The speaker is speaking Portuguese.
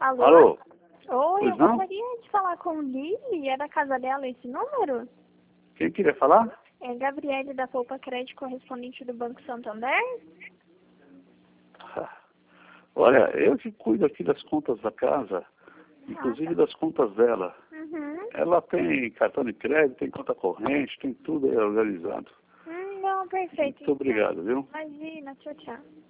Alô? Alô? Oi, Pois eu não? gostaria de falar com Lili. É da casa dela esse número? Quem queria falar? É Gabriele da Poupa Crédito, correspondente do Banco Santander? Olha, eu que cuido aqui das contas da casa, Ah, inclusive tá. das contas dela. Uhum. Ela tem cartão de crédito, tem conta corrente, tem tudo aí organizado. Não, perfeito, Muito então. obrigado, viu? Imagina, tchau, tchau.